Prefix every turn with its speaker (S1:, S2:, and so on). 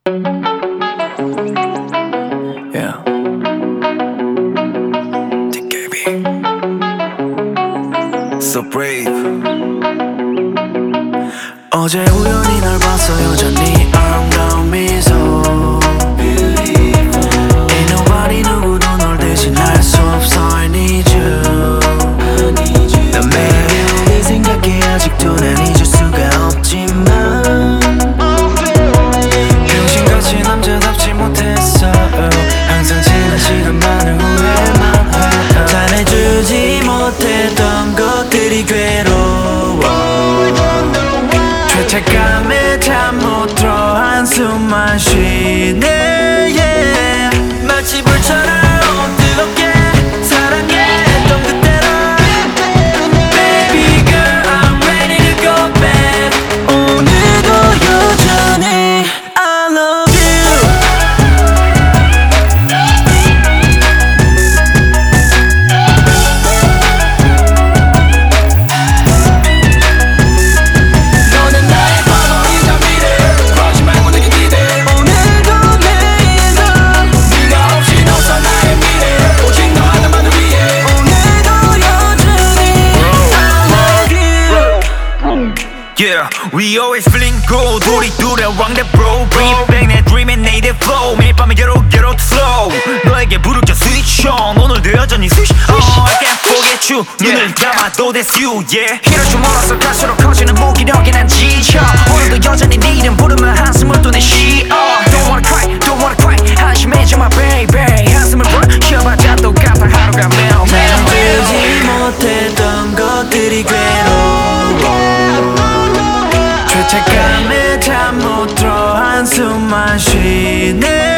S1: Yeah. DKB. So brave. 어제 우연히 널 봤어. 여전히 아름다운 미소. Ain't nobody 누구도 널 대신할 수 없어. I need you. 난 매일 네 생각에 아직도 난 잊을 수가 없지만 병신같이 남자답지 못했어. 항상 지난 시간만을 후회만 해. 잘해주지 못했던 것들이 괴로워. 죄책감에 잠 못 들어 한숨만 쉬네. yeah. 마치 불처럼 뜨겁게 사랑했던 그때로. Baby girl I'm ready to go back. 오늘도 여전히 I love you. 너는 나의 파vor이자 미래. 그러지 말고 내게 기대. 오늘도 내일도 네가 없이 없어 나의 미래. 오직 너 하나만을 위해. 오늘도 여전히 I love you.
S2: Yeah, we always feeling good. 우리 둘의 왕대 bro. Bring it back 내 dream and native flow. 매일 밤에 get out to flow. 너에게 부르켜 switch on. 오늘도 여전히 switch on. I can't forget you. 눈을 감아도 that's you, yeah. 이럴 줄 몰랐어. 갈수록 커지는 무기력에 난 지쳐. 오늘도 여전히 네 이름 부르면 한숨을 또 내쉬어. Don't wanna cry, don't wanna cry. 한심해져 my baby. 한숨을 불어쉬어봤자 똑같아 하루가 매일 매일
S1: 알지 못했던 것들이 괴로워. 죄책감에 잠 못 들어 한숨만 쉬네.